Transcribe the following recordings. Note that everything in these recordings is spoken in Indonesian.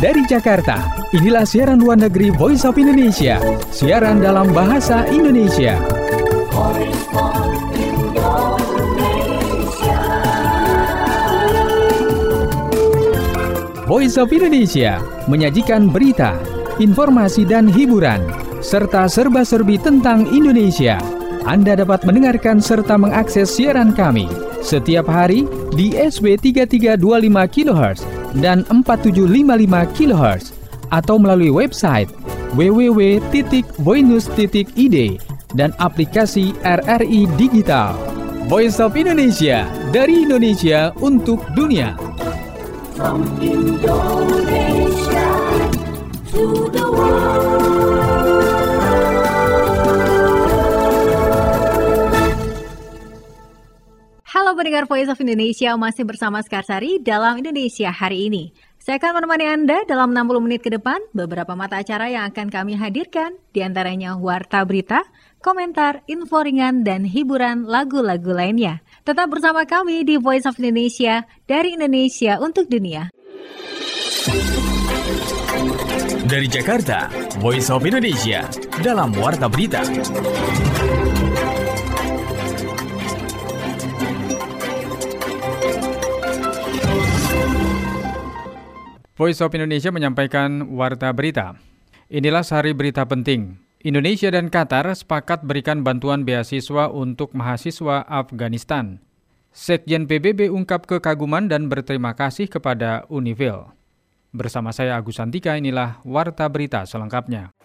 Dari Jakarta, inilah siaran luar negeri Voice of Indonesia. Siaran dalam bahasa Indonesia. Voice of Indonesia menyajikan berita, informasi dan hiburan, serta serba-serbi tentang Indonesia. Anda dapat mendengarkan serta mengakses siaran kami setiap hari di SW 3325 kHz dan 4755 kHz atau melalui website www.voinews.id dan aplikasi RRI Digital. Voice of Indonesia, dari Indonesia untuk dunia. From Indonesia to the world. Halo pendengar Voice of Indonesia, masih bersama Skarsari dalam Indonesia hari ini. Saya akan menemani Anda dalam 60 menit ke depan, beberapa mata acara yang akan kami hadirkan, diantaranya warta berita, komentar, info ringan, dan hiburan lagu-lagu lainnya. Tetap bersama kami di Voice of Indonesia, dari Indonesia untuk dunia. Dari Jakarta, Voice of Indonesia, dalam warta berita. Voice of Indonesia menyampaikan warta berita. Inilah sehari berita penting. Indonesia dan Qatar sepakat berikan bantuan beasiswa untuk mahasiswa Afghanistan. Sekjen PBB ungkap kekaguman dan berterima kasih kepada Unifil. Bersama saya Agus Santika, inilah warta berita selengkapnya.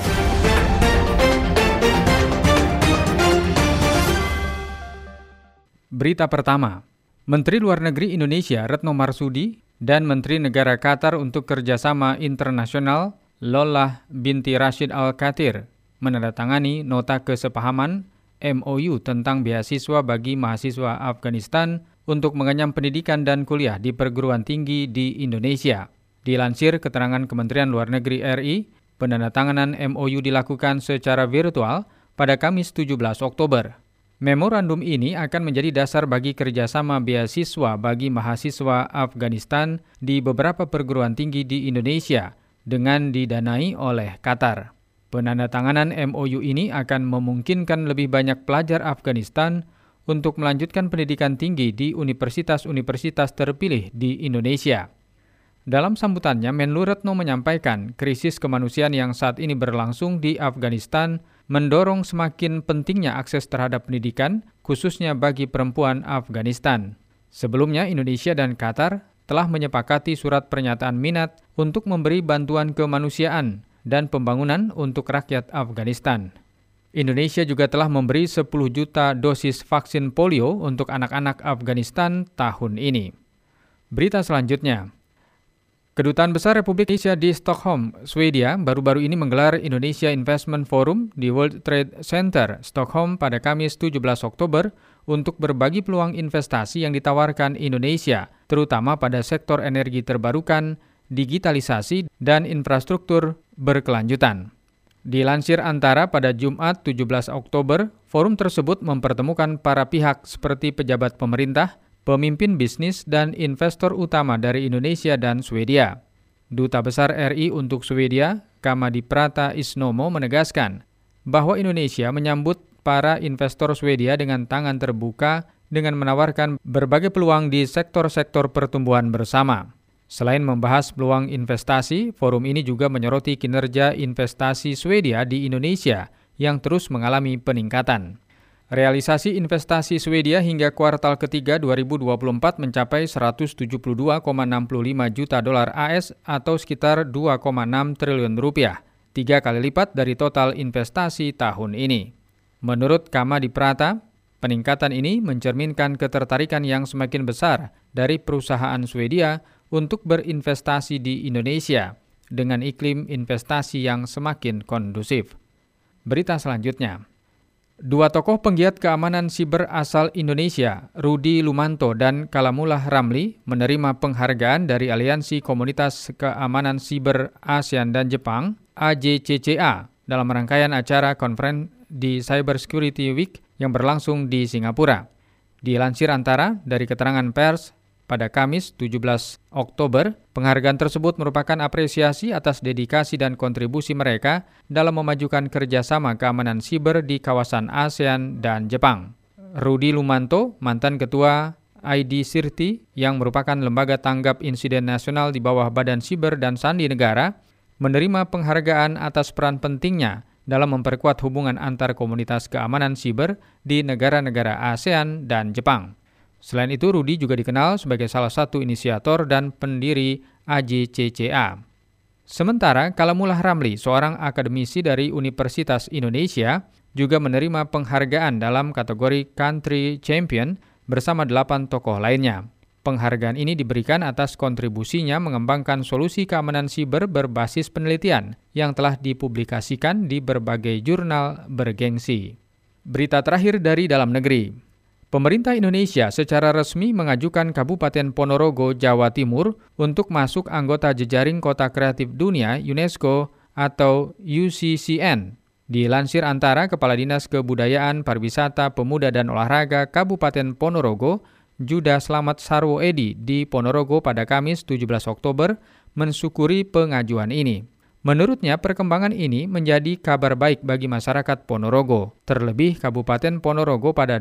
Berita pertama, Menteri Luar Negeri Indonesia Retno Marsudi dan Menteri Negara Qatar untuk Kerjasama Internasional Lolah binti Rashid Al-Kathir menandatangani nota kesepahaman MOU tentang beasiswa bagi mahasiswa Afghanistan untuk mengenyam pendidikan dan kuliah di perguruan tinggi di Indonesia. Dilansir keterangan Kementerian Luar Negeri RI, penandatanganan MOU dilakukan secara virtual pada Kamis 17 Oktober. Memorandum ini akan menjadi dasar bagi kerjasama beasiswa bagi mahasiswa Afghanistan di beberapa perguruan tinggi di Indonesia dengan didanai oleh Qatar. Penandatanganan MOU ini akan memungkinkan lebih banyak pelajar Afghanistan untuk melanjutkan pendidikan tinggi di universitas-universitas terpilih di Indonesia. Dalam sambutannya, Menlu Retno menyampaikan krisis kemanusiaan yang saat ini berlangsung di Afghanistan mendorong semakin pentingnya akses terhadap pendidikan, khususnya bagi perempuan Afghanistan. Sebelumnya, Indonesia dan Qatar telah menyepakati surat pernyataan minat untuk memberi bantuan kemanusiaan dan pembangunan untuk rakyat Afghanistan. Indonesia juga telah memberi 10 juta dosis vaksin polio untuk anak-anak Afghanistan tahun ini. Berita selanjutnya, Kedutaan Besar Republik Indonesia di Stockholm, Swedia, baru-baru ini menggelar Indonesia Investment Forum di World Trade Center, Stockholm pada Kamis 17 Oktober untuk berbagi peluang investasi yang ditawarkan Indonesia, terutama pada sektor energi terbarukan, digitalisasi, dan infrastruktur berkelanjutan. Dilansir Antara pada Jumat 17 Oktober, forum tersebut mempertemukan para pihak seperti pejabat pemerintah, pemimpin bisnis, dan investor utama dari Indonesia dan Swedia. Duta Besar RI untuk Swedia, Kamadiprata Isnomo, menegaskan bahwa Indonesia menyambut para investor Swedia dengan tangan terbuka dengan menawarkan berbagai peluang di sektor-sektor pertumbuhan bersama. Selain membahas peluang investasi, forum ini juga menyoroti kinerja investasi Swedia di Indonesia yang terus mengalami peningkatan. Realisasi investasi Swedia hingga kuartal ketiga 2024 mencapai 172,65 juta dolar AS atau sekitar 2,6 triliun rupiah, 3 kali lipat dari total investasi tahun ini. Menurut Kamadiprata, peningkatan ini mencerminkan ketertarikan yang semakin besar dari perusahaan Swedia untuk berinvestasi di Indonesia dengan iklim investasi yang semakin kondusif. Berita selanjutnya, dua tokoh penggiat keamanan siber asal Indonesia, Rudi Lumanto dan Kalamullah Ramli, menerima penghargaan dari Aliansi Komunitas Keamanan Siber ASEAN dan Jepang, AJCCA, dalam rangkaian acara konferensi di Cyber Security Week yang berlangsung di Singapura. Dilansir Antara, dari keterangan pers, pada Kamis 17 Oktober. Penghargaan tersebut merupakan apresiasi atas dedikasi dan kontribusi mereka dalam memajukan kerjasama keamanan siber di kawasan ASEAN dan Jepang. Rudy Lumanto, mantan ketua ID Sirti yang merupakan lembaga tanggap insiden nasional di bawah Badan Siber dan Sandi Negara, menerima penghargaan atas peran pentingnya dalam memperkuat hubungan antar komunitas keamanan siber di negara-negara ASEAN dan Jepang. Selain itu, Rudy juga dikenal sebagai salah satu inisiator dan pendiri AJCCA. Sementara, Kalamullah Ramli, seorang akademisi dari Universitas Indonesia, juga menerima penghargaan dalam kategori Country Champion bersama 8 tokoh lainnya. Penghargaan ini diberikan atas kontribusinya mengembangkan solusi keamanan siber berbasis penelitian yang telah dipublikasikan di berbagai jurnal bergengsi. Berita terakhir dari dalam negeri. Pemerintah Indonesia secara resmi mengajukan Kabupaten Ponorogo, Jawa Timur untuk masuk anggota jejaring Kota Kreatif Dunia UNESCO atau UCCN. Dilansir antara Kepala Dinas Kebudayaan, Pariwisata, Pemuda dan Olahraga Kabupaten Ponorogo, Juda Slamet Sarwo Edi di Ponorogo pada Kamis 17 Oktober mensyukuri pengajuan ini. Menurutnya, perkembangan ini menjadi kabar baik bagi masyarakat Ponorogo. Terlebih, Kabupaten Ponorogo pada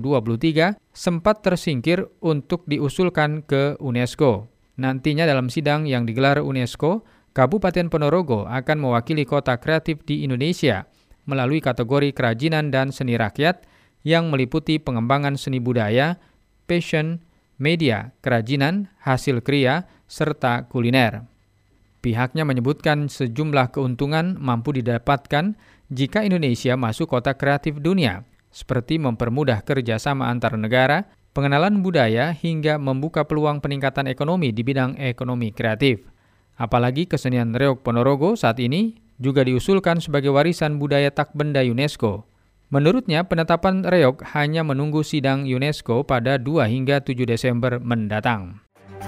2023 sempat tersingkir untuk diusulkan ke UNESCO. Nantinya dalam sidang yang digelar UNESCO, Kabupaten Ponorogo akan mewakili kota kreatif di Indonesia melalui kategori kerajinan dan seni rakyat yang meliputi pengembangan seni budaya, fashion, media, kerajinan, hasil kriya, serta kuliner. Pihaknya menyebutkan sejumlah keuntungan mampu didapatkan jika Indonesia masuk kota kreatif dunia, seperti mempermudah kerjasama antar negara, pengenalan budaya, hingga membuka peluang peningkatan ekonomi di bidang ekonomi kreatif. Apalagi kesenian reog Ponorogo saat ini juga diusulkan sebagai warisan budaya tak benda UNESCO. Menurutnya, penetapan reog hanya menunggu sidang UNESCO pada 2 hingga 7 Desember mendatang.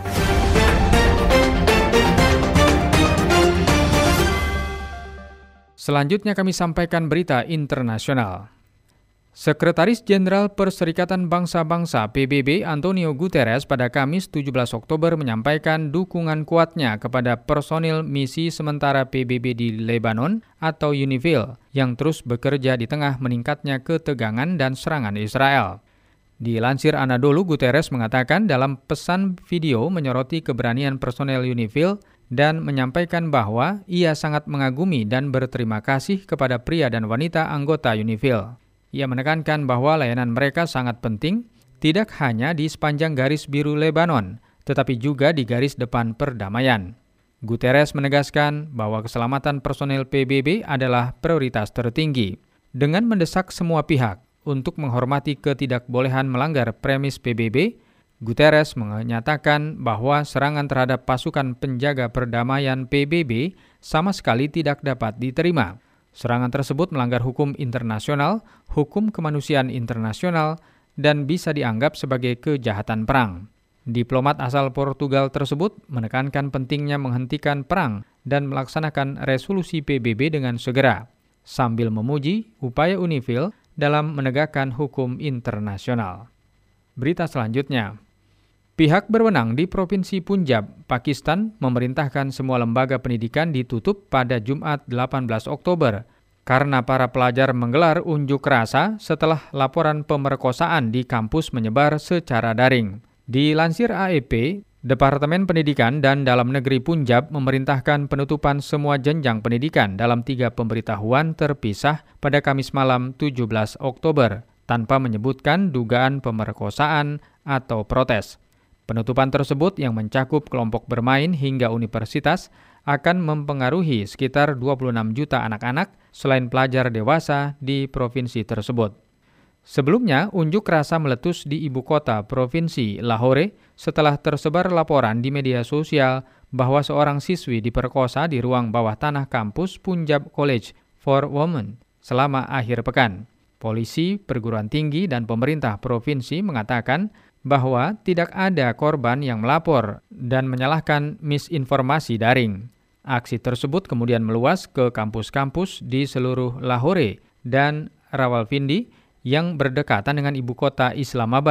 Selanjutnya kami sampaikan berita internasional. Sekretaris Jenderal Perserikatan Bangsa-Bangsa PBB Antonio Guterres pada Kamis 17 Oktober menyampaikan dukungan kuatnya kepada personil misi sementara PBB di Lebanon atau UNIFIL yang terus bekerja di tengah meningkatnya ketegangan dan serangan Israel. Dilansir Anadolu, Guterres mengatakan dalam pesan video menyoroti keberanian personel UNIFIL dan menyampaikan bahwa ia sangat mengagumi dan berterima kasih kepada pria dan wanita anggota UNIFIL. Ia menekankan bahwa layanan mereka sangat penting, tidak hanya di sepanjang garis biru Lebanon, tetapi juga di garis depan perdamaian. Guterres menegaskan bahwa keselamatan personel PBB adalah prioritas tertinggi, dengan mendesak semua pihak untuk menghormati ketidakbolehan melanggar premis PBB. Guterres menyatakan bahwa serangan terhadap pasukan penjaga perdamaian PBB sama sekali tidak dapat diterima. Serangan tersebut melanggar hukum internasional, hukum kemanusiaan internasional, dan bisa dianggap sebagai kejahatan perang. Diplomat asal Portugal tersebut menekankan pentingnya menghentikan perang dan melaksanakan resolusi PBB dengan segera, sambil memuji upaya UNIFIL dalam menegakkan hukum internasional. Berita selanjutnya. Pihak berwenang di Provinsi Punjab, Pakistan, memerintahkan semua lembaga pendidikan ditutup pada Jumat 18 Oktober karena para pelajar menggelar unjuk rasa setelah laporan pemerkosaan di kampus menyebar secara daring. Dilansir AFP, Departemen Pendidikan dan Dalam Negeri Punjab memerintahkan penutupan semua jenjang pendidikan dalam 3 pemberitahuan terpisah pada Kamis malam 17 Oktober tanpa menyebutkan dugaan pemerkosaan atau protes. Penutupan tersebut yang mencakup kelompok bermain hingga universitas akan mempengaruhi sekitar 26 juta anak-anak selain pelajar dewasa di provinsi tersebut. Sebelumnya, unjuk rasa meletus di ibu kota provinsi Lahore setelah tersebar laporan di media sosial bahwa seorang siswi diperkosa di ruang bawah tanah kampus Punjab College for Women selama akhir pekan. Polisi, perguruan tinggi, dan pemerintah provinsi mengatakan bahwa tidak ada korban yang melapor dan menyalahkan misinformasi daring. Aksi tersebut kemudian meluas ke kampus-kampus di seluruh Lahore dan Rawalpindi yang berdekatan dengan ibu kota Islamabad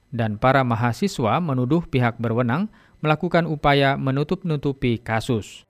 dan para mahasiswa menuduh pihak berwenang melakukan upaya menutup-nutupi kasus.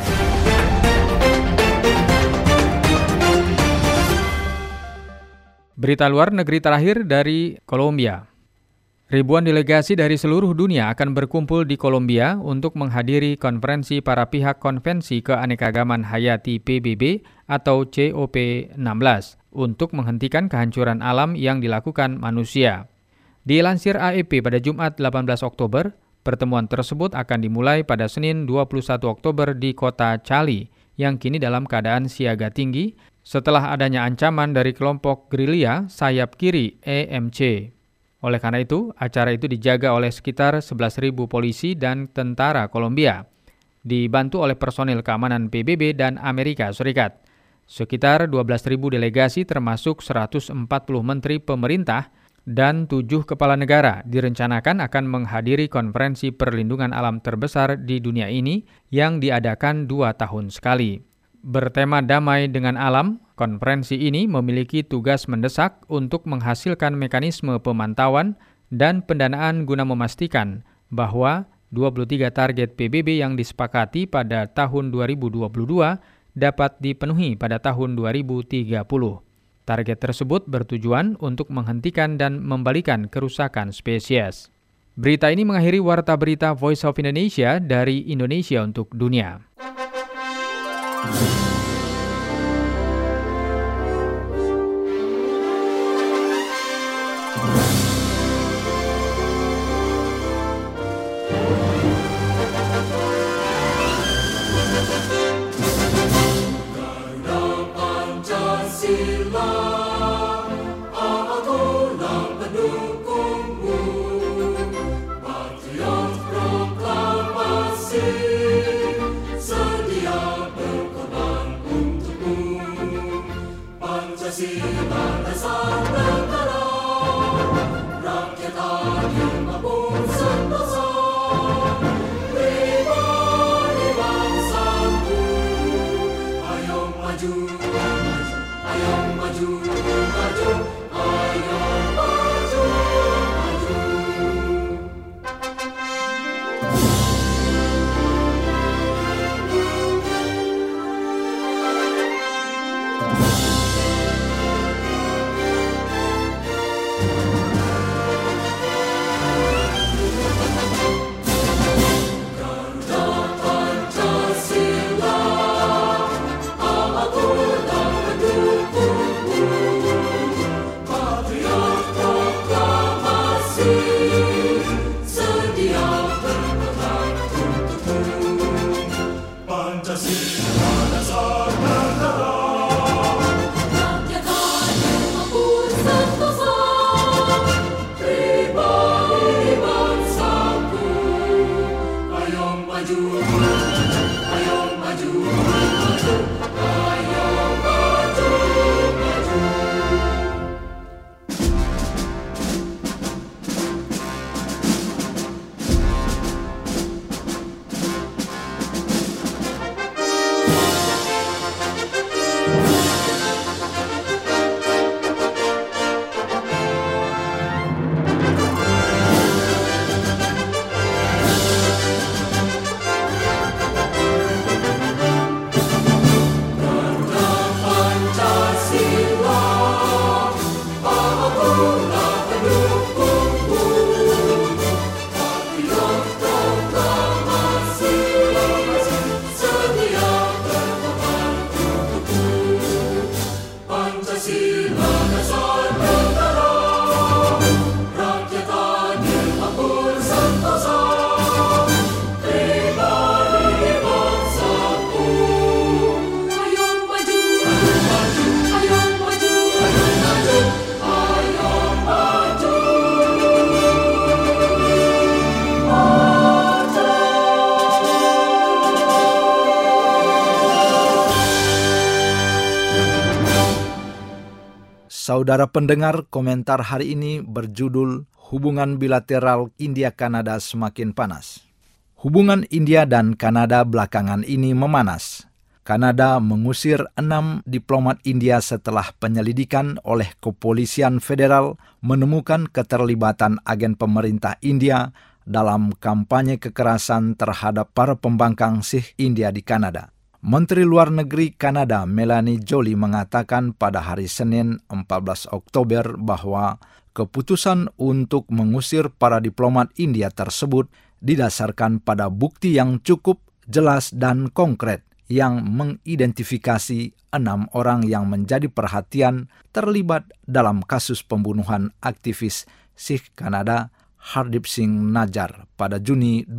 Berita luar negeri terakhir dari Kolombia. Ribuan delegasi dari seluruh dunia akan berkumpul di Kolombia untuk menghadiri konferensi para pihak Konvensi Keanekaragaman Hayati PBB atau COP16 untuk menghentikan kehancuran alam yang dilakukan manusia. Dilansir AFP pada Jumat 18 Oktober, pertemuan tersebut akan dimulai pada Senin 21 Oktober di kota Cali yang kini dalam keadaan siaga tinggi setelah adanya ancaman dari kelompok gerilya sayap kiri EMC. Oleh karena itu, acara itu dijaga oleh sekitar 11.000 polisi dan tentara Kolombia, dibantu oleh personil keamanan PBB dan Amerika Serikat. Sekitar 12.000 delegasi termasuk 140 menteri pemerintah dan 7 kepala negara direncanakan akan menghadiri konferensi perlindungan alam terbesar di dunia ini yang diadakan 2 tahun sekali. Bertema damai dengan alam, konferensi ini memiliki tugas mendesak untuk menghasilkan mekanisme pemantauan dan pendanaan guna memastikan bahwa 23 target PBB yang disepakati pada tahun 2022 dapat dipenuhi pada tahun 2030. Target tersebut bertujuan untuk menghentikan dan membalikan kerusakan spesies. Berita ini mengakhiri Warta Berita Voice of Indonesia dari Indonesia untuk Dunia. Saudara pendengar, komentar hari ini berjudul Hubungan Bilateral India-Kanada Semakin Panas. Hubungan India dan Kanada belakangan ini memanas Kanada mengusir 6 diplomat India setelah penyelidikan oleh kepolisian federal menemukan keterlibatan agen pemerintah India dalam kampanye kekerasan terhadap para pembangkang Sikh India di Kanada. Menteri Luar Negeri Kanada Melanie Joly mengatakan pada hari Senin 14 Oktober bahwa keputusan untuk mengusir para diplomat India tersebut didasarkan pada bukti yang cukup jelas dan konkret yang mengidentifikasi 6 orang yang menjadi perhatian terlibat dalam kasus pembunuhan aktivis Sikh Kanada Hardeep Singh Najjar pada Juni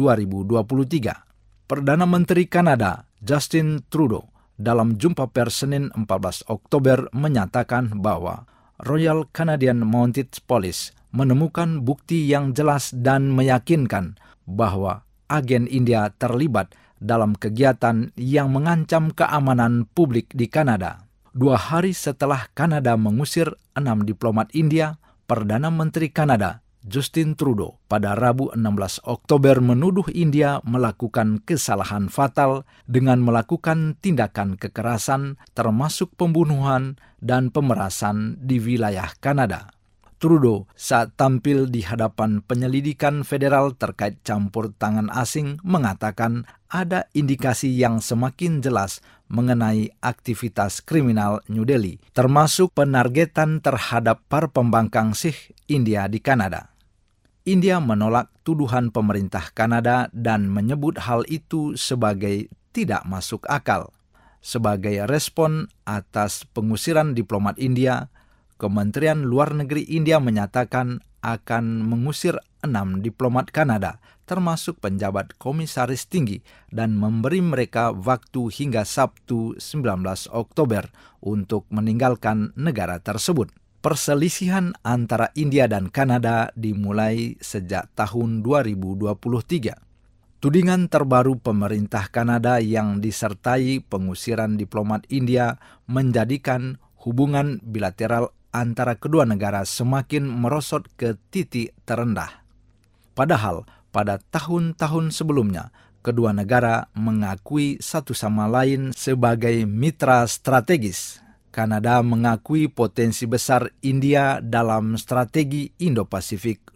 2023. Perdana Menteri Kanada Justin Trudeau dalam jumpa pers Senin 14 Oktober menyatakan bahwa Royal Canadian Mounted Police menemukan bukti yang jelas dan meyakinkan bahwa agen India terlibat dalam kegiatan yang mengancam keamanan publik di Kanada. 2 hari setelah Kanada mengusir 6 diplomat India, Perdana Menteri Kanada Justin Trudeau pada Rabu 16 Oktober menuduh India melakukan kesalahan fatal dengan melakukan tindakan kekerasan termasuk pembunuhan dan pemerasan di wilayah Kanada. Trudeau saat tampil di hadapan penyelidikan federal terkait campur tangan asing mengatakan ada indikasi yang semakin jelas mengenai aktivitas kriminal New Delhi, termasuk penargetan terhadap para pembangkang Sikh India di Kanada. India menolak tuduhan pemerintah Kanada dan menyebut hal itu sebagai tidak masuk akal. Sebagai respon atas pengusiran diplomat India, Kementerian Luar Negeri India menyatakan akan mengusir 6 diplomat Kanada, termasuk penjabat komisaris tinggi, dan memberi mereka waktu hingga Sabtu 19 Oktober untuk meninggalkan negara tersebut. Perselisihan antara India dan Kanada dimulai sejak tahun 2023. Tudingan terbaru pemerintah Kanada yang disertai pengusiran diplomat India menjadikan hubungan bilateral antara kedua negara semakin merosot ke titik terendah. Padahal pada tahun-tahun sebelumnya, kedua negara mengakui satu sama lain sebagai mitra strategis. Kanada mengakui potensi besar India dalam strategi Indo-Pasifik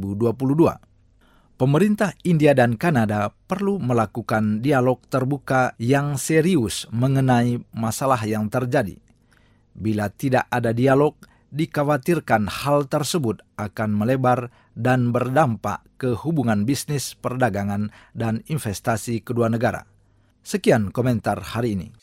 2022. Pemerintah India dan Kanada perlu melakukan dialog terbuka yang serius mengenai masalah yang terjadi. Bila tidak ada dialog, dikhawatirkan hal tersebut akan melebar dan berdampak ke hubungan bisnis, perdagangan, dan investasi kedua negara. Sekian komentar hari ini.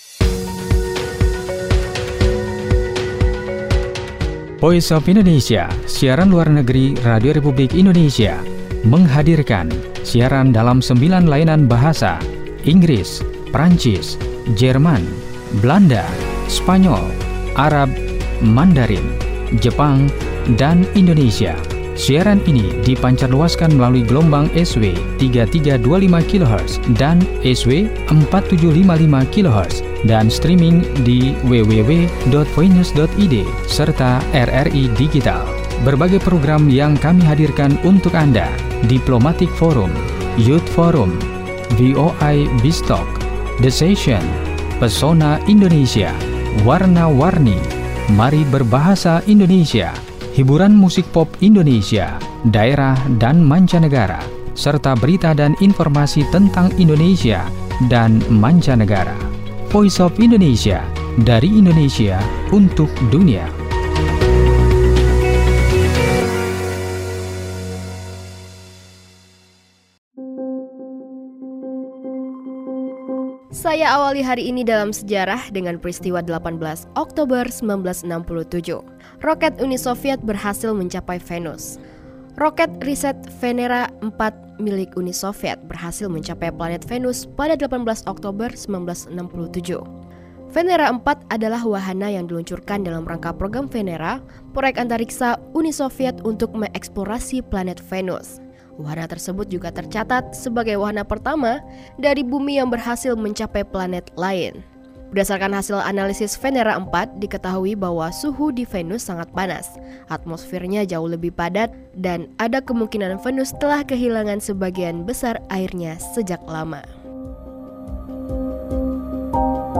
Voice of Indonesia, siaran luar negeri Radio Republik Indonesia, menghadirkan siaran dalam 9 layanan bahasa: Inggris, Prancis, Jerman, Belanda, Spanyol, Arab, Mandarin, Jepang, dan Indonesia. Siaran ini dipancarluaskan melalui gelombang SW 3325 kHz dan SW 4755 kHz dan streaming di www.voinews.id serta RRI Digital. Berbagai program yang kami hadirkan untuk Anda: Diplomatic Forum, Youth Forum, VOI Bistalk, The Session, Pesona Indonesia, Warna-Warni, Mari Berbahasa Indonesia, hiburan musik pop Indonesia, daerah dan mancanegara, serta berita dan informasi tentang Indonesia dan mancanegara. Voice of Indonesia, dari Indonesia untuk dunia. Saya awali hari ini dalam sejarah dengan peristiwa 18 Oktober 1967. Roket Uni Soviet berhasil mencapai Venus. Roket riset Venera 4 milik Uni Soviet berhasil mencapai planet Venus pada 18 Oktober 1967. Venera 4 adalah wahana yang diluncurkan dalam rangka program Venera, proyek antariksa Uni Soviet untuk mengeksplorasi planet Venus. Wahana tersebut juga tercatat sebagai wahana pertama dari bumi yang berhasil mencapai planet lain. Berdasarkan hasil analisis Venera 4, diketahui bahwa suhu di Venus sangat panas, atmosfernya jauh lebih padat, dan ada kemungkinan Venus telah kehilangan sebagian besar airnya sejak lama.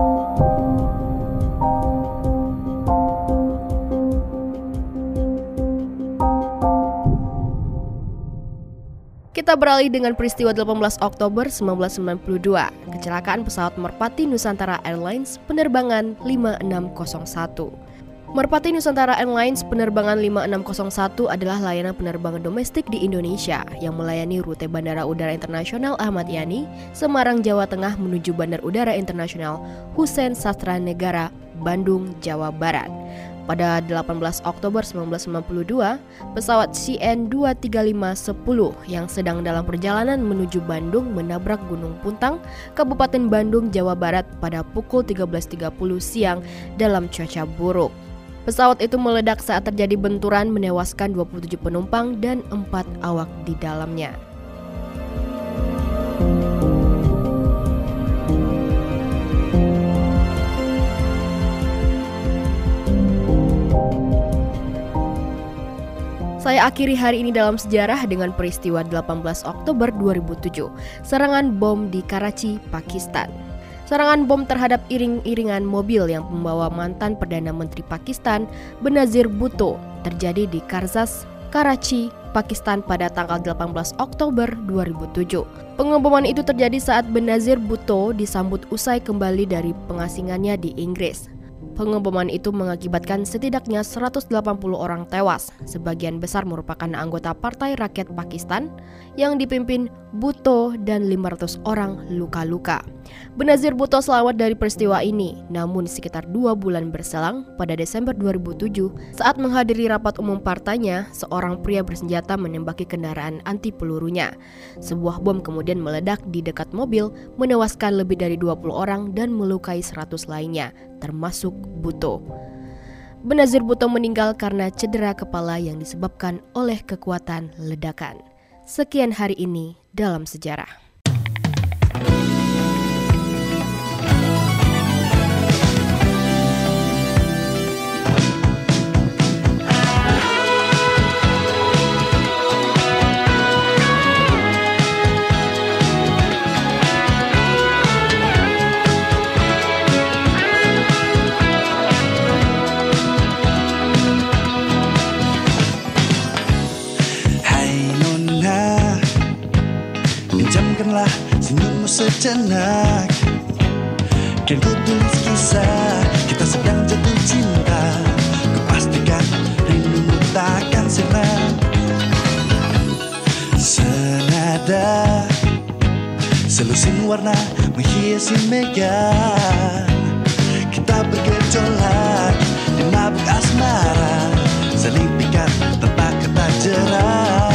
Kita beralih dengan peristiwa 18 Oktober 1992, kecelakaan pesawat Merpati Nusantara Airlines penerbangan 5601. Merpati Nusantara Airlines penerbangan 5601 adalah layanan penerbangan domestik di Indonesia yang melayani rute Bandara Udara Internasional Ahmad Yani, Semarang, Jawa Tengah menuju Bandar Udara Internasional Hussein Sastranegara, Bandung, Jawa Barat. Pada 18 Oktober 1992, pesawat CN23510 yang sedang dalam perjalanan menuju Bandung menabrak Gunung Puntang, Kabupaten Bandung, Jawa Barat pada pukul 13.30 siang dalam cuaca buruk. Pesawat itu meledak saat terjadi benturan menewaskan 27 penumpang dan 4 awak di dalamnya. Saya akhiri hari ini dalam sejarah dengan peristiwa 18 Oktober 2007, serangan bom di Karachi, Pakistan. Serangan bom terhadap iring-iringan mobil yang membawa mantan Perdana Menteri Pakistan, Benazir Bhutto, terjadi di Karzaz, Karachi, Pakistan pada tanggal 18 Oktober 2007. Pengeboman itu terjadi saat Benazir Bhutto disambut usai kembali dari pengasingannya di Inggris. Pengeboman itu mengakibatkan setidaknya 180 orang tewas, sebagian besar merupakan anggota Partai Rakyat Pakistan yang dipimpin Bhutto dan 500 orang luka-luka. Benazir Bhutto selamat dari peristiwa ini, namun sekitar 2 bulan berselang pada Desember 2007 saat menghadiri rapat umum partainya, seorang pria bersenjata menembaki kendaraan anti pelurunya. Sebuah bom kemudian meledak di dekat mobil, menewaskan lebih dari 20 orang dan melukai 100 lainnya, termasuk Bhutto. Benazir Bhutto meninggal karena cedera kepala yang disebabkan oleh kekuatan ledakan. Sekian hari ini dalam sejarah. Pinjamkanlah senyummu sejenak, kan ku tulis kisah kita sedang jatuh cinta. Ku pastikan rindumu takkan sirna. Senada selusin warna menghiasi mega, kita bergejolak di mabuk asmara, saling pikat tanpa kata jerah.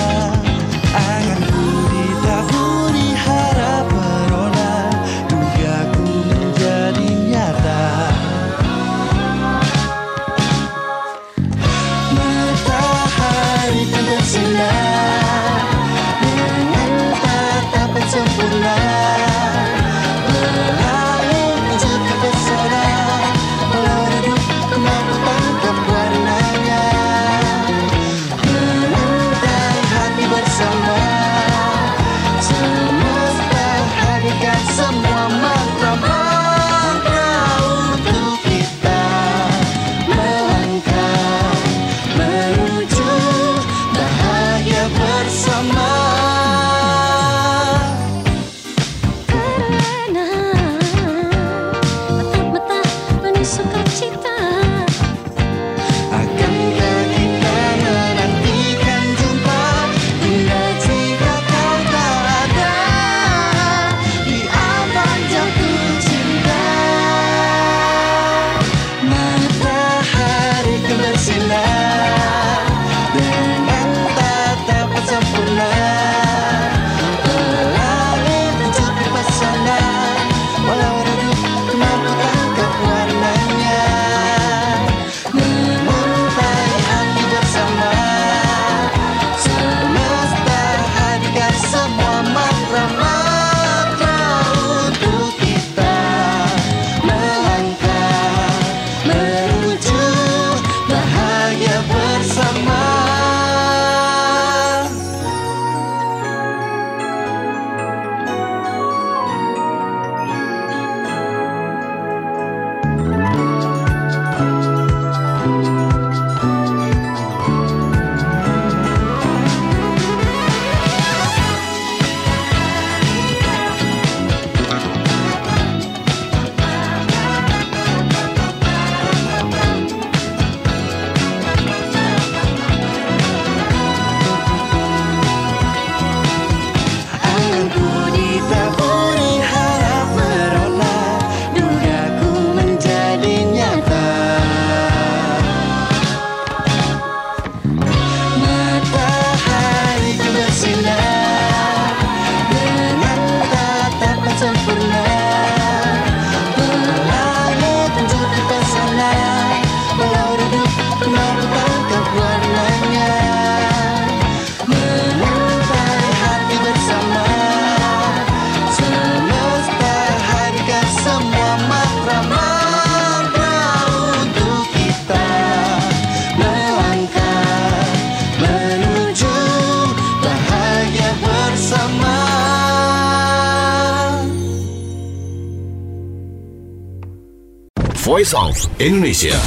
Voice of Indonesia.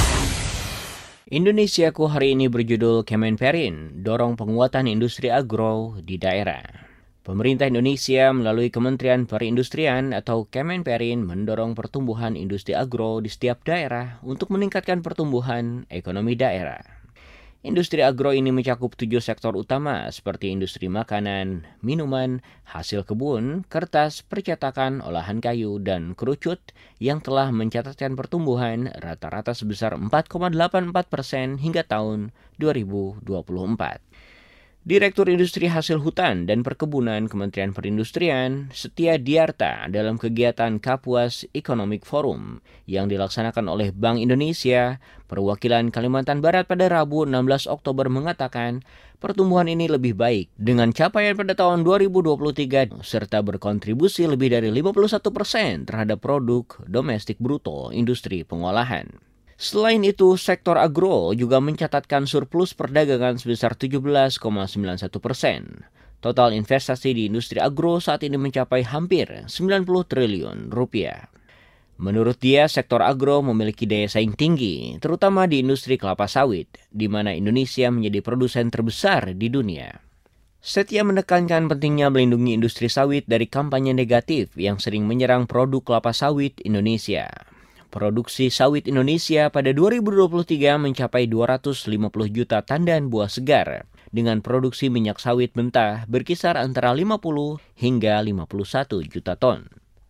Indonesiaku hari ini berjudul Kemenperin, dorong penguatan industri agro di daerah. Pemerintah Indonesia melalui Kementerian Perindustrian atau Kemenperin mendorong pertumbuhan industri agro di setiap daerah untuk meningkatkan pertumbuhan ekonomi daerah. Industri agro ini mencakup 7 sektor utama seperti industri makanan, minuman, hasil kebun, kertas, percetakan, olahan kayu, dan kerucut yang telah mencatatkan pertumbuhan rata-rata sebesar 4,84% hingga tahun 2024. Direktur Industri Hasil Hutan dan Perkebunan Kementerian Perindustrian, Setia Diarta, dalam kegiatan Kapuas Economic Forum yang dilaksanakan oleh Bank Indonesia, perwakilan Kalimantan Barat pada Rabu 16 Oktober mengatakan pertumbuhan ini lebih baik dengan capaian pada tahun 2023 serta berkontribusi lebih dari 51% terhadap produk domestik bruto industri pengolahan. Selain itu, sektor agro juga mencatatkan surplus perdagangan sebesar 17,91%. Total investasi di industri agro saat ini mencapai hampir 90 triliun rupiah. Menurut dia, sektor agro memiliki daya saing tinggi, terutama di industri kelapa sawit, di mana Indonesia menjadi produsen terbesar di dunia. Setia menekankan pentingnya melindungi industri sawit dari kampanye negatif yang sering menyerang produk kelapa sawit Indonesia. Produksi sawit Indonesia pada 2023 mencapai 250 juta tandan buah segar, dengan produksi minyak sawit mentah berkisar antara 50 hingga 51 juta ton.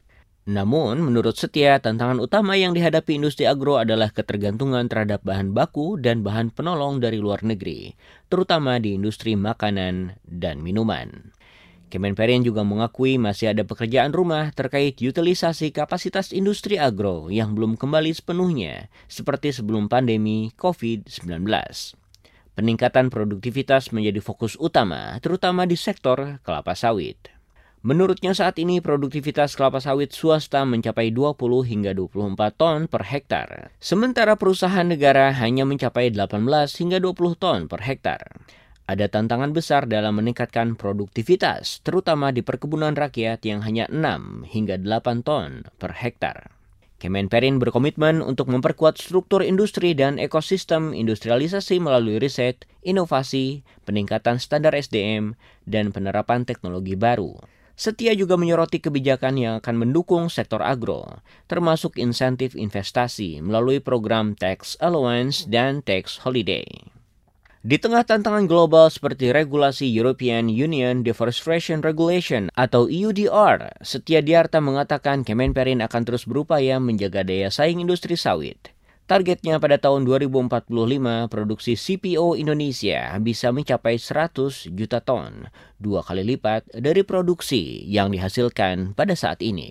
Namun, menurut Setia, tantangan utama yang dihadapi industri agro adalah ketergantungan terhadap bahan baku dan bahan penolong dari luar negeri, terutama di industri makanan dan minuman. Kemenperin juga mengakui masih ada pekerjaan rumah terkait utilisasi kapasitas industri agro yang belum kembali sepenuhnya seperti sebelum pandemi COVID-19. Peningkatan produktivitas menjadi fokus utama, terutama di sektor kelapa sawit. Menurutnya saat ini produktivitas kelapa sawit swasta mencapai 20 hingga 24 ton per hektar, sementara perusahaan negara hanya mencapai 18 hingga 20 ton per hektar. Ada tantangan besar dalam meningkatkan produktivitas, terutama di perkebunan rakyat yang hanya 6 hingga 8 ton per hektar. Kemenperin berkomitmen untuk memperkuat struktur industri dan ekosistem industrialisasi melalui riset, inovasi, peningkatan standar SDM, dan penerapan teknologi baru. Setia juga menyoroti kebijakan yang akan mendukung sektor agro, termasuk insentif investasi melalui program tax allowance dan tax holiday. Di tengah tantangan global seperti regulasi European Union Deforestation Regulation atau EUDR, Setia Diarta mengatakan Kemenperin akan terus berupaya menjaga daya saing industri sawit. Targetnya pada tahun 2045, produksi CPO Indonesia bisa mencapai 100 juta ton, 2 kali lipat dari produksi yang dihasilkan pada saat ini.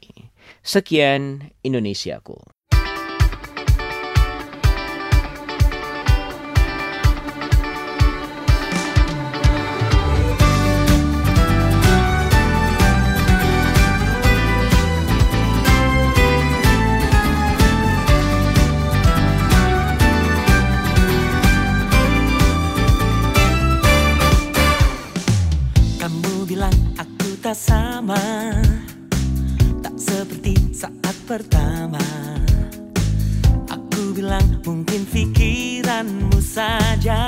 Sekian Indonesiaku. Tak sama, tak seperti saat pertama. Aku bilang mungkin pikiranmu saja.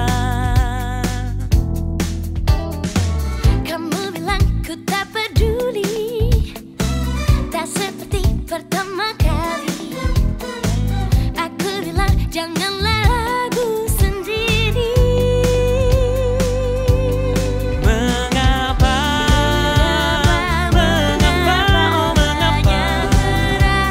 Kamu bilang ku tak peduli, tak seperti pertama kali. Aku bilang janganlah ragu sendiri. Mengapa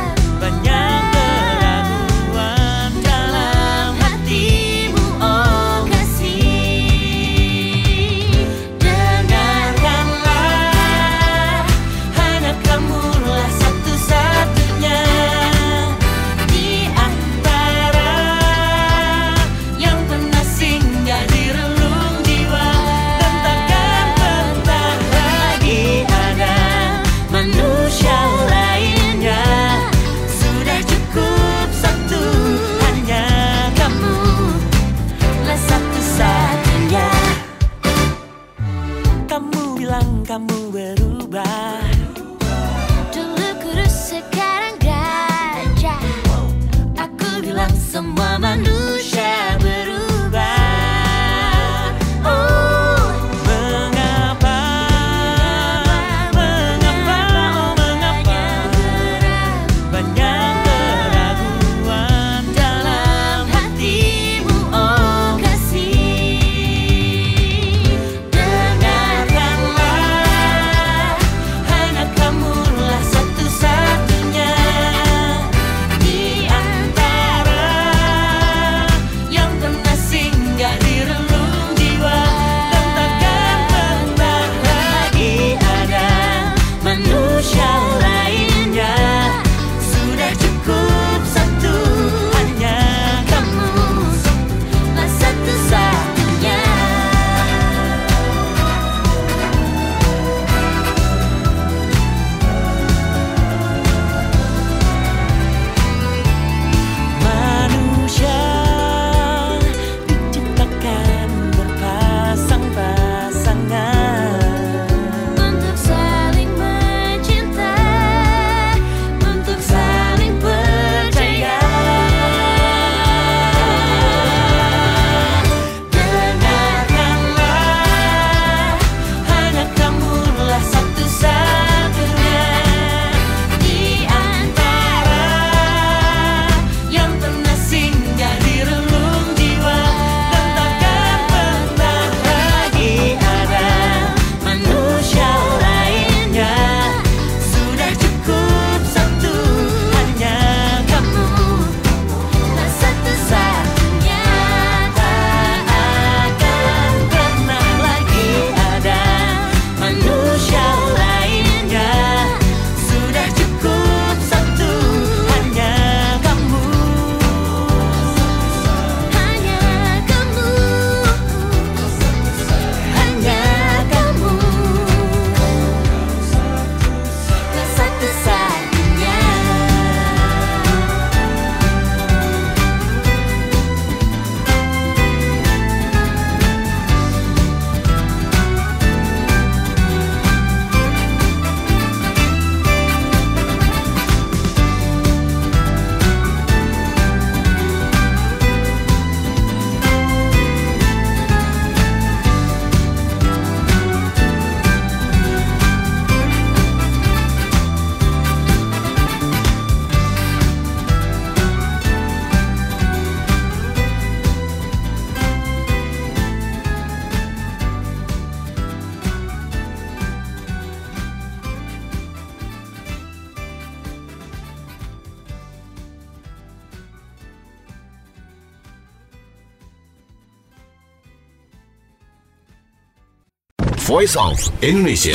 Voice of Indonesia.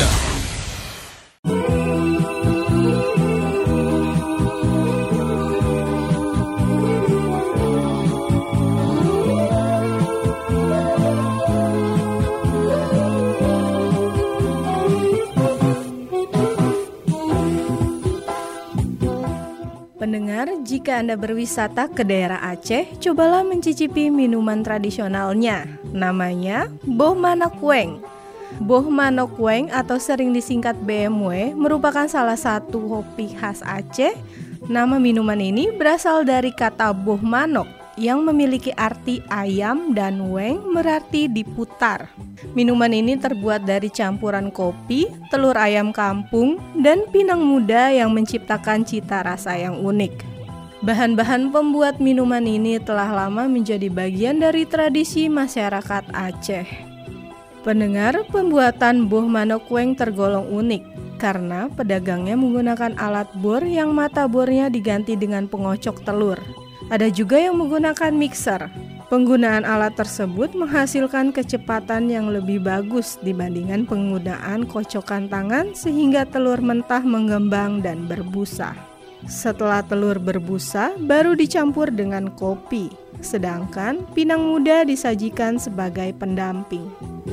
Pendengar, jika Anda berwisata ke daerah Aceh, cobalah mencicipi minuman tradisionalnya. Namanya Boh Manokweng. Boh Manokweng atau sering disingkat BMW merupakan salah satu kopi khas Aceh. Nama minuman ini berasal dari kata boh manok yang memiliki arti ayam dan weng berarti diputar. Minuman ini terbuat dari campuran kopi, telur ayam kampung, dan pinang muda yang menciptakan cita rasa yang unik. Bahan-bahan pembuat minuman ini telah lama menjadi bagian dari tradisi masyarakat Aceh. Pendengar, pembuatan Boh Manokweng tergolong unik karena pedagangnya menggunakan alat bor yang mata bornya diganti dengan pengocok telur. Ada juga yang menggunakan mixer. Penggunaan alat tersebut menghasilkan kecepatan yang lebih bagus dibandingkan penggunaan kocokan tangan sehingga telur mentah mengembang dan berbusa. Setelah telur berbusa, baru dicampur dengan kopi, sedangkan pinang muda disajikan sebagai pendamping.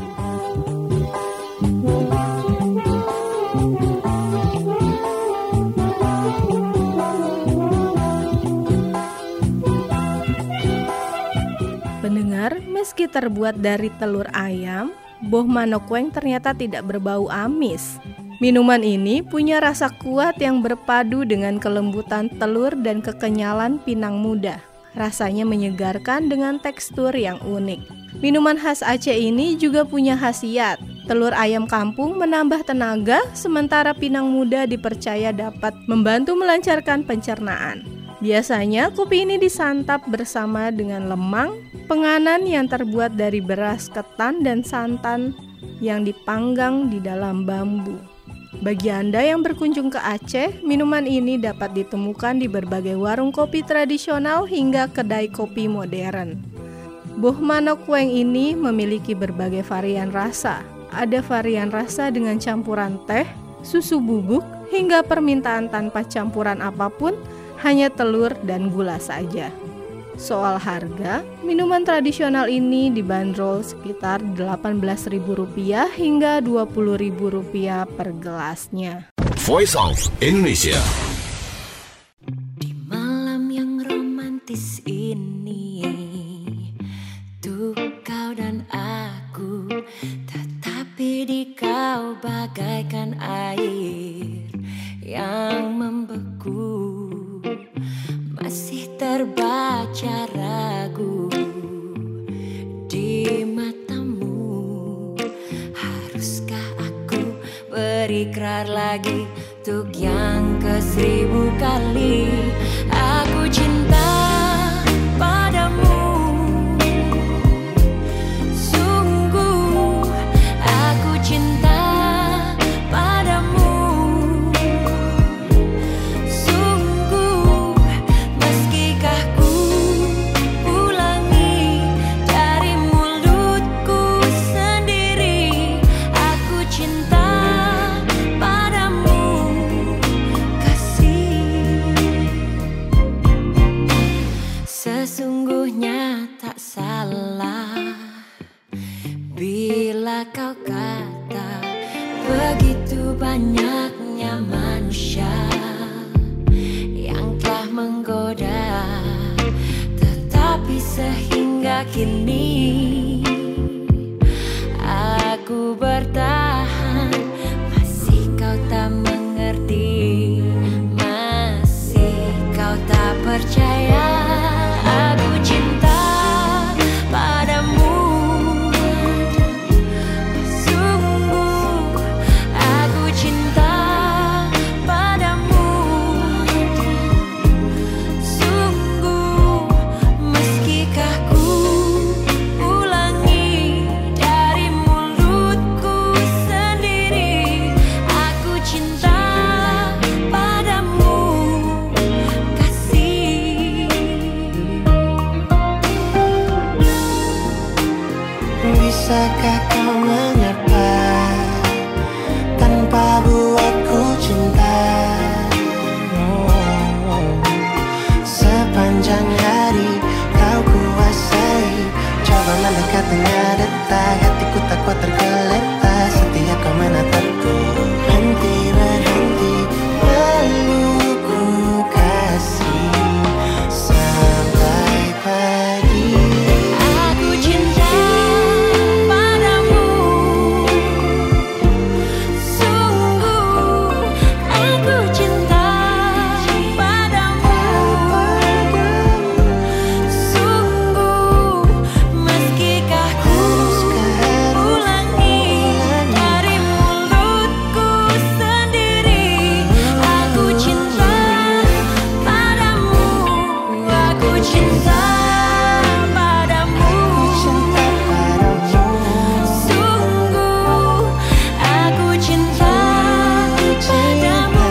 Pendengar, meski terbuat dari telur ayam, Boh Manokweng ternyata tidak berbau amis. Minuman ini punya rasa kuat yang berpadu dengan kelembutan telur dan kekenyalan pinang muda. Rasanya menyegarkan dengan tekstur yang unik. Minuman khas Aceh ini juga punya khasiat. Telur ayam kampung menambah tenaga, sementara pinang muda dipercaya dapat membantu melancarkan pencernaan. Biasanya kopi ini disantap bersama dengan lemang, penganan yang terbuat dari beras ketan dan santan yang dipanggang di dalam bambu. Bagi Anda yang berkunjung ke Aceh, minuman ini dapat ditemukan di berbagai warung kopi tradisional hingga kedai kopi modern. Boh Manokweng ini memiliki berbagai varian rasa. Ada varian rasa dengan campuran teh, susu bubuk, hingga permintaan tanpa campuran apapun, hanya telur dan gula saja. Soal harga, minuman tradisional ini dibanderol sekitar Rp18.000 hingga Rp20.000 per gelasnya. Voice of Indonesia. Di malam yang romantis ini, tuh kau dan aku, tetapi di kau bagaikan air yang membeku. Masih terbaca ragu di matamu. Haruskah aku berikrar lagi untuk yang ke-1000 kali? Aku cinta padamu, sungguh aku cinta padamu. Sesungguhnya tak salah bila kau kata begitu banyaknya manusia yang telah menggoda, tetapi sehingga kini aku bertahan. Masih kau tak mengerti, masih kau tak percaya. Aku cinta padamu, sungguh aku cinta padamu, sungguh meskikah ku ulangi dari mulutku sendiri. Aku cinta padamu, kasih. Bisakah kau mengapa tengah detak, hatiku tak kuat tergeletak. Setiap kau menatapku, henti berhenti pelukku kasih sampai pagi. Aku cinta padamu, sungguh aku cinta padamu, sungguh meskikah ku ulangi dari mulutku sendiri. Aku cinta padamu, aku cinta padamu, sungguh aku cinta padamu,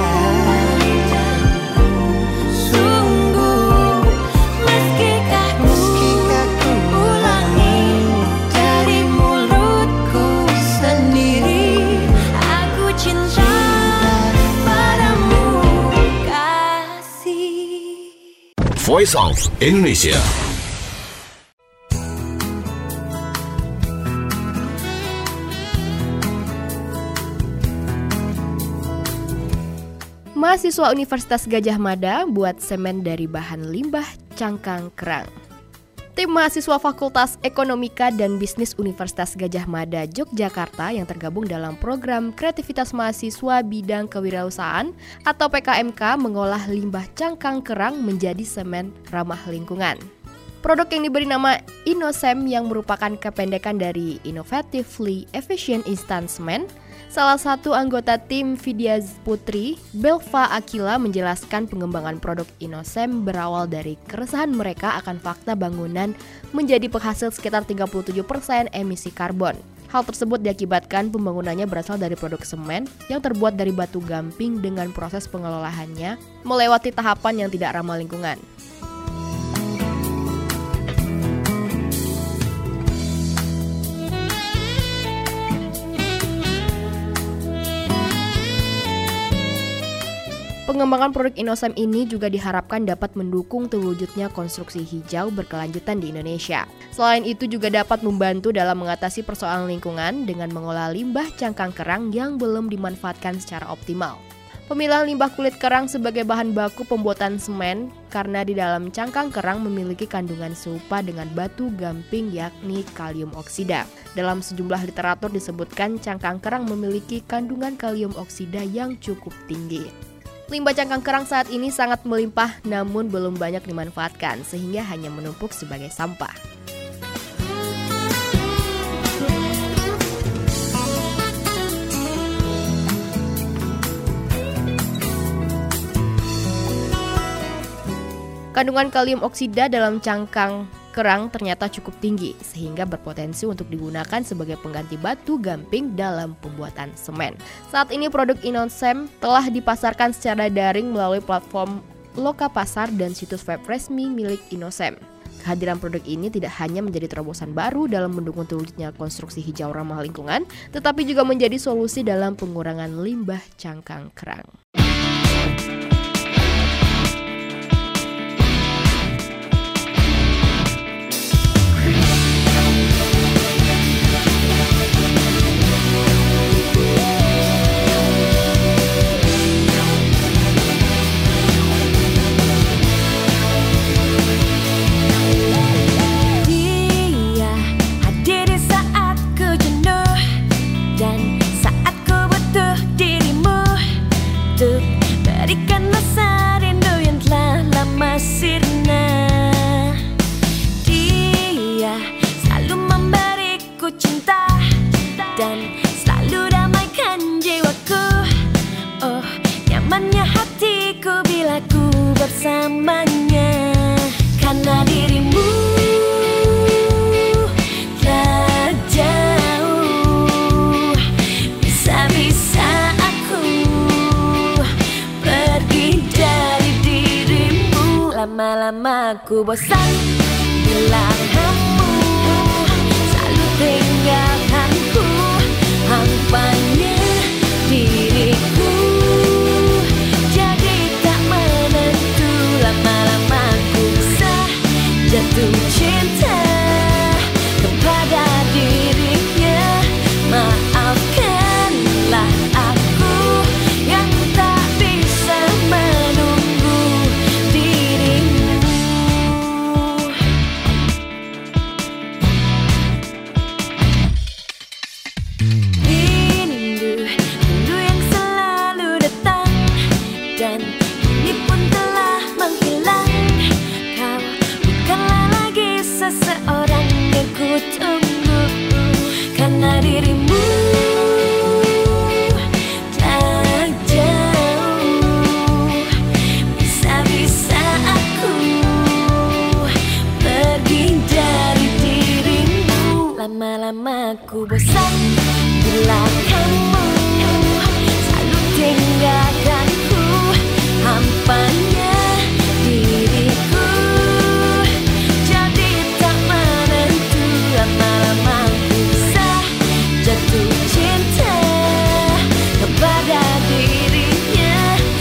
sungguh meskikah ku ulangi dari mulutku sendiri. Aku cinta padamu, kasih. Voice of Indonesia. Mahasiswa Universitas Gadjah Mada buat semen dari bahan limbah cangkang kerang. Tim mahasiswa Fakultas Ekonomika dan Bisnis Universitas Gadjah Mada Yogyakarta yang tergabung dalam program Kreativitas Mahasiswa Bidang Kewirausahaan atau PKMK mengolah limbah cangkang kerang menjadi semen ramah lingkungan. Produk yang diberi nama Inosem yang merupakan kependekan dari Innovatively Efficient Instant Cement. Salah satu anggota tim Vidya Putri, Belva Akila menjelaskan pengembangan produk Inosem berawal dari keresahan mereka akan fakta bangunan menjadi penghasil sekitar 37% emisi karbon. Hal tersebut diakibatkan pembangunannya berasal dari produk semen yang terbuat dari batu gamping dengan proses pengelolaannya melewati tahapan yang tidak ramah lingkungan. Pengembangan produk Inosem ini juga diharapkan dapat mendukung terwujudnya konstruksi hijau berkelanjutan di Indonesia. Selain itu juga dapat membantu dalam mengatasi persoalan lingkungan dengan mengolah limbah cangkang kerang yang belum dimanfaatkan secara optimal. Pemilihan limbah kulit kerang sebagai bahan baku pembuatan semen karena di dalam cangkang kerang memiliki kandungan serupa dengan batu gamping yakni kalium oksida. Dalam sejumlah literatur disebutkan cangkang kerang memiliki kandungan kalium oksida yang cukup tinggi. Limbah cangkang kerang saat ini sangat melimpah namun belum banyak dimanfaatkan sehingga hanya menumpuk sebagai sampah. Kandungan kalium oksida dalam cangkang kerang ternyata cukup tinggi sehingga berpotensi untuk digunakan sebagai pengganti batu gamping dalam pembuatan semen. Saat ini produk Inosem telah dipasarkan secara daring melalui platform Lokapasar dan situs web resmi milik Inosem. Kehadiran produk ini tidak hanya menjadi terobosan baru dalam mendukung terwujudnya konstruksi hijau ramah lingkungan, tetapi juga menjadi solusi dalam pengurangan limbah cangkang kerang. Berikan rasa rindu yang telah lama sirna. Dia selalu memberiku cinta dan selalu damaikan jiwaku. Oh, nyamannya hatiku bila ku bersamanya. Karena dirimu tak jauh, bisa-bisa lama-lama ku bosan bila kamu selalu tinggalkanku. Hampanya diriku jadi tak menentu. Lama-lama ku bisa jatuh cinta kepada dirimu tak jauh. Bisa-bisa aku pergi dari dirimu. Lama-lama ku bosan bila kamu selalu tinggalkanku. Hampanya diriku jadi tak menentu. Lama-lama ku bisa jatuh cinta kepada dirinya.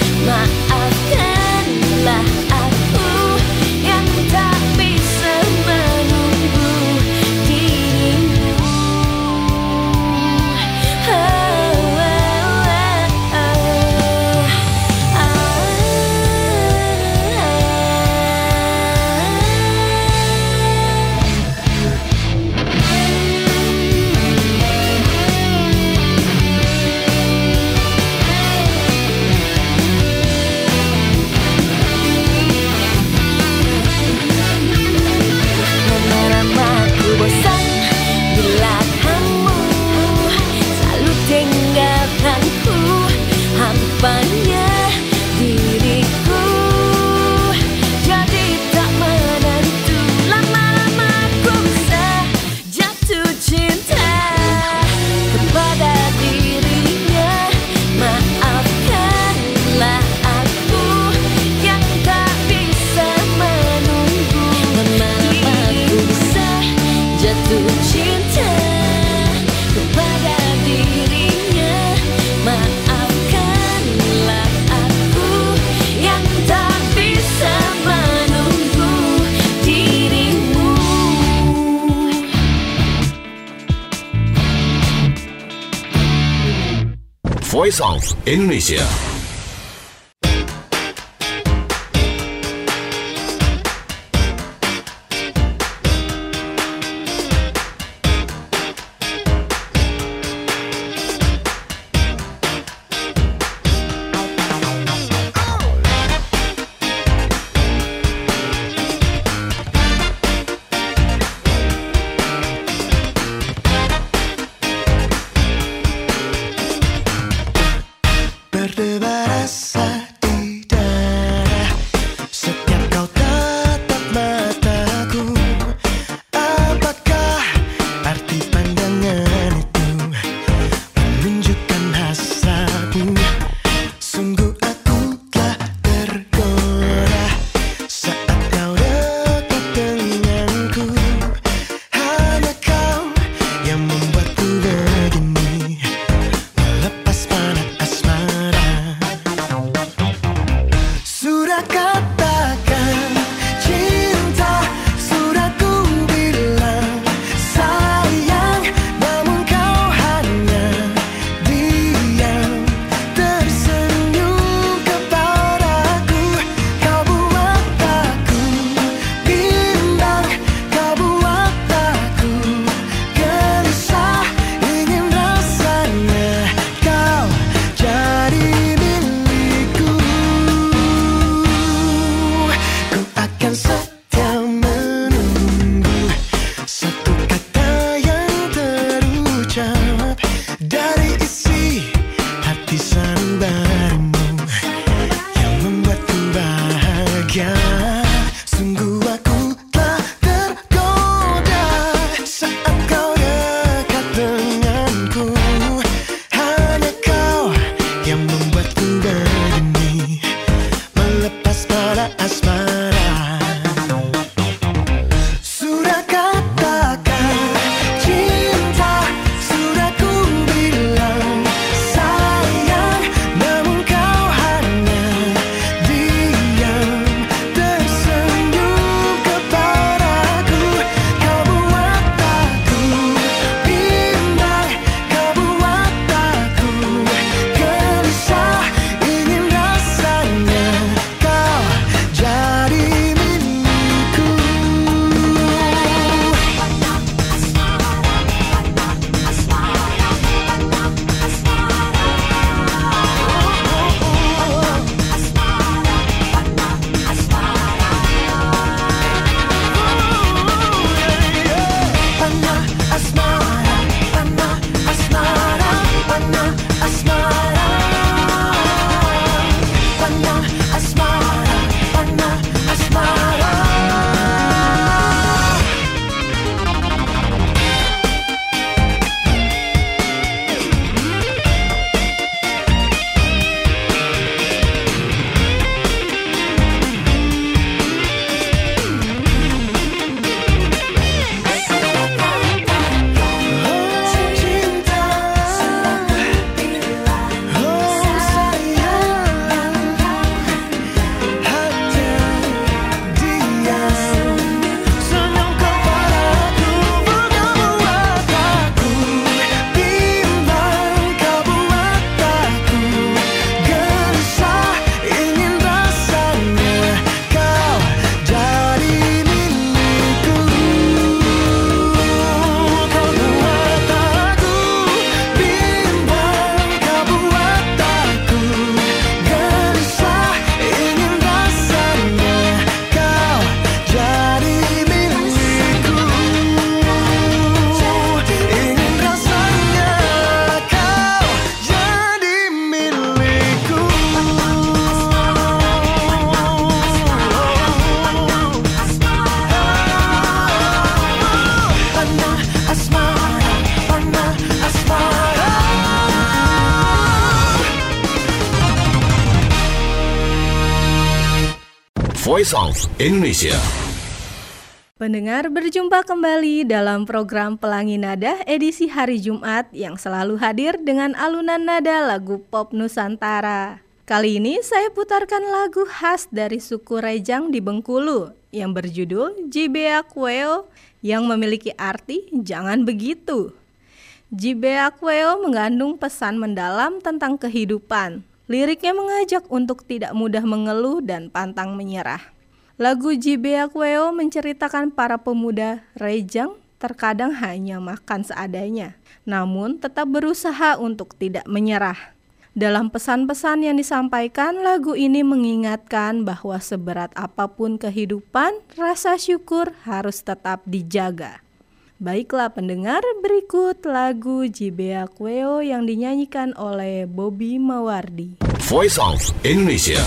Maafkanlah aku yang tak bisa menunggu dirimu. Lama-lama ku bosan bila kamu selalu tinggalkanku. Hampanya diriku jadi tak menentu. Lama-lama ku bisa jatuh cinta kepada dirinya. Maafkanlah aku yang tak bisa menunggu. Lama-lama ku bisa jatuh cinta kepada dirinya. Maafkanlah aku yang tak bisa menunggu dirimu. Voice of Indonesia. Perdebatan Voice of Indonesia. Pendengar, berjumpa kembali dalam program Pelangi Nada edisi hari Jumat yang selalu hadir dengan alunan nada lagu pop Nusantara. Kali ini saya putarkan lagu khas dari suku Rejang di Bengkulu yang berjudul Jibeakweo yang memiliki arti jangan begitu. Jibeakweo mengandung pesan mendalam tentang kehidupan. Liriknya mengajak untuk tidak mudah mengeluh dan pantang menyerah. Lagu Jibeakweo menceritakan para pemuda Rejang terkadang hanya makan seadanya, namun tetap berusaha untuk tidak menyerah. Dalam pesan-pesan yang disampaikan, lagu ini mengingatkan bahwa seberat apapun kehidupan, rasa syukur harus tetap dijaga. Baiklah pendengar, berikut lagu Jibeakweo yang dinyanyikan oleh Bobby Mawardi. Voice of Indonesia.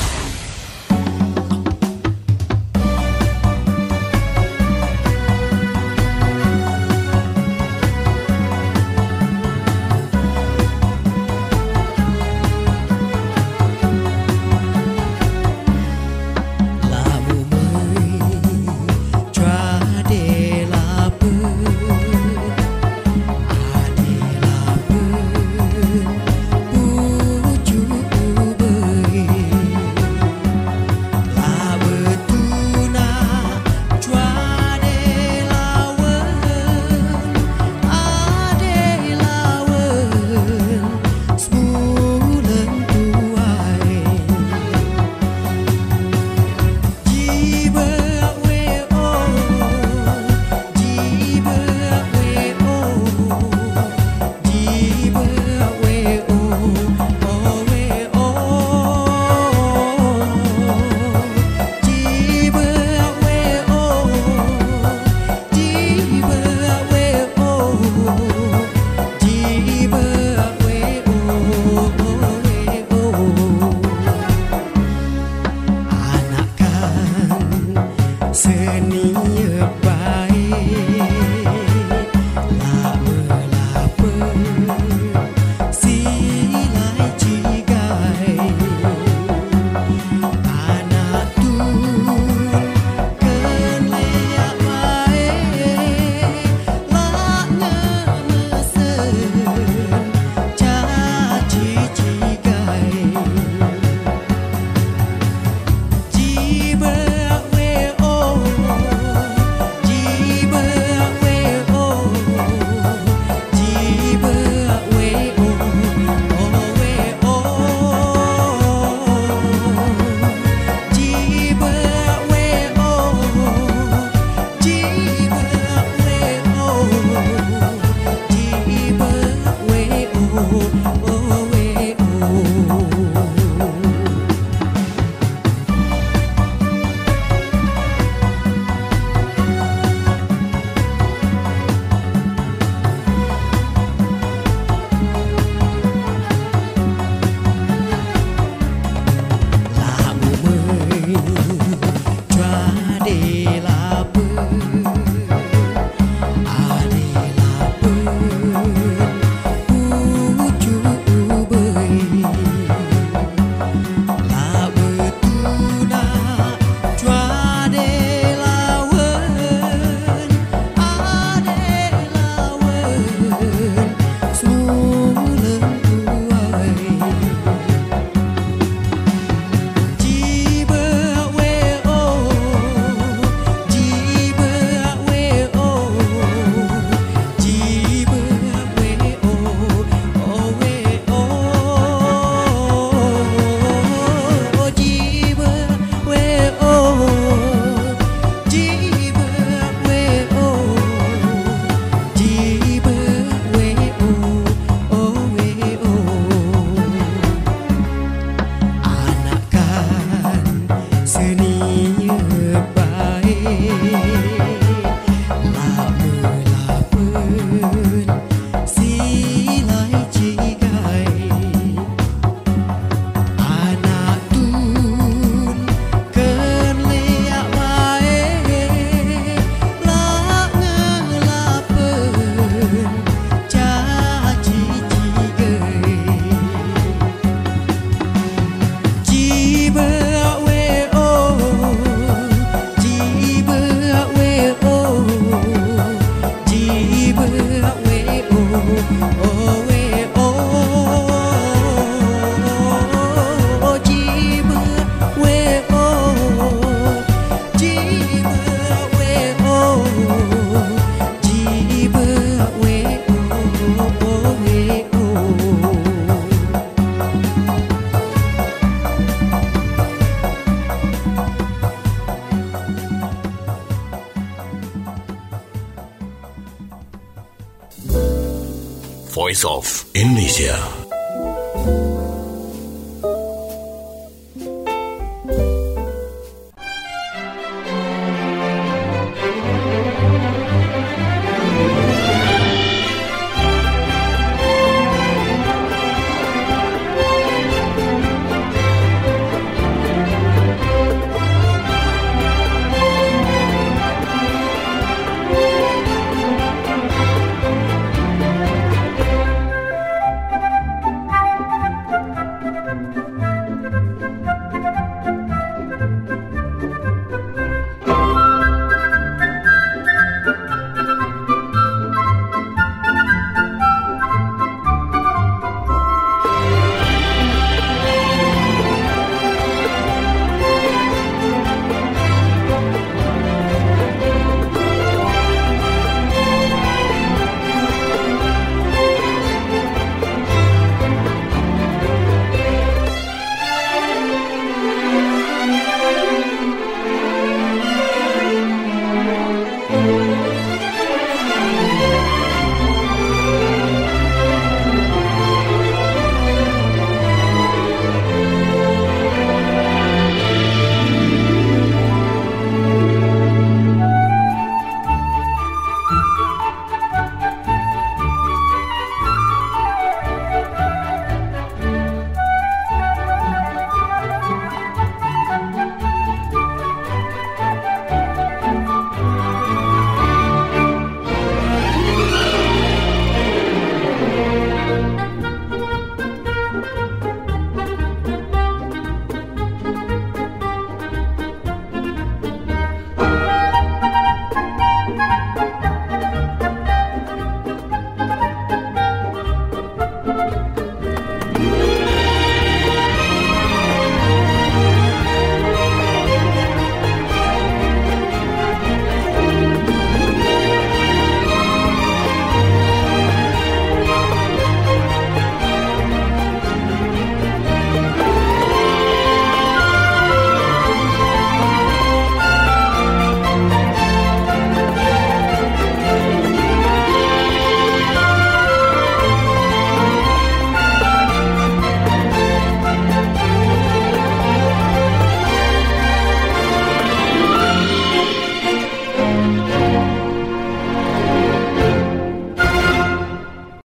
Voice of Indonesia.